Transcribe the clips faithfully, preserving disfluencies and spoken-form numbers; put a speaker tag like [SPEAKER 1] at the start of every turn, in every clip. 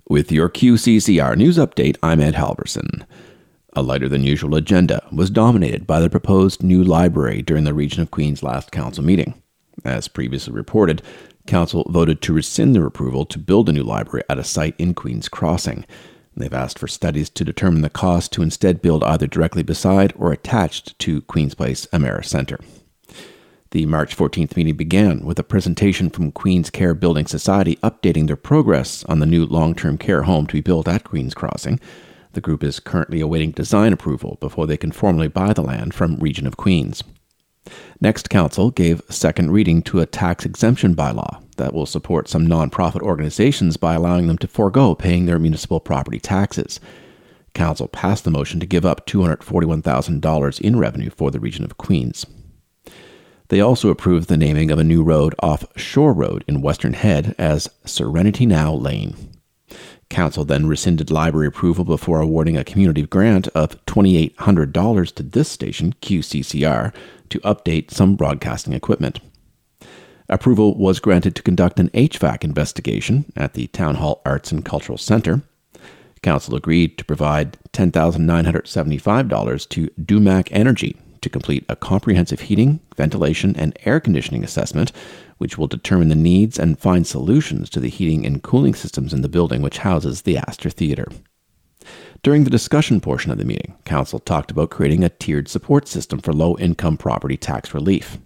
[SPEAKER 1] With your Q C C R News Update, I'm Ed Halverson. A lighter-than-usual agenda was dominated by the proposed new library during the Region of Queen's last council meeting. As previously reported, council voted to rescind their approval to build a new library at a site in Queen's Crossing. They've asked for studies to determine the cost to instead build either directly beside or attached to Queen's Place Amera Centre. The March fourteenth meeting began with a presentation from Queen's Care Building Society updating their progress on the new long-term care home to be built at Queen's Crossing. The group is currently awaiting design approval before they can formally buy the land from Region of Queen's. Next, council gave second reading to a tax exemption bylaw that will support some non-profit organizations by allowing them to forego paying their municipal property taxes. Council passed the motion to give up two hundred forty-one thousand dollars in revenue for the Region of Queen's. They also approved the naming of a new road off Shore Road in Western Head as Serenity Now Lane. Council then rescinded library approval before awarding a community grant of two thousand eight hundred dollars to this station, Q C C R, to update some broadcasting equipment. Approval was granted to conduct an H V A C investigation at the Town Hall Arts and Cultural Centre. Council agreed to provide ten thousand nine hundred seventy-five dollars to Dumac Energy to complete a comprehensive heating, ventilation, and air conditioning assessment, which will determine the needs and find solutions to the heating and cooling systems in the building which houses the Astor Theatre. During the discussion portion of the meeting, Council talked about creating a tiered support system for low-income property tax relief.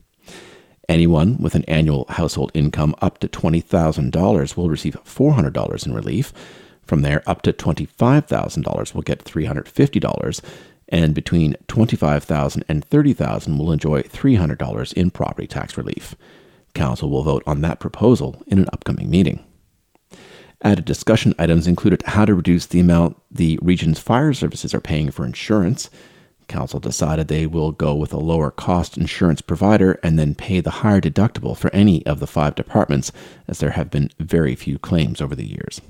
[SPEAKER 1] Anyone with an annual household income up to twenty thousand dollars will receive four hundred dollars in relief. From there, up to twenty-five thousand dollars will get three hundred fifty dollars, and between twenty-five thousand dollars and thirty thousand dollars will enjoy three hundred dollars in property tax relief. Council will vote on that proposal in an upcoming meeting. Added discussion items included how to reduce the amount the region's fire services are paying for insurance. Council decided they will go with a lower-cost insurance provider and then pay the higher deductible for any of the five departments, as there have been very few claims over the years.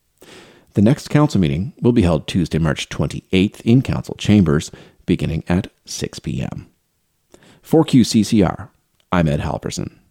[SPEAKER 1] The next council meeting will be held Tuesday, March twenty-eighth in council chambers, beginning at six p.m. For Q C C R, I'm Ed Halverson.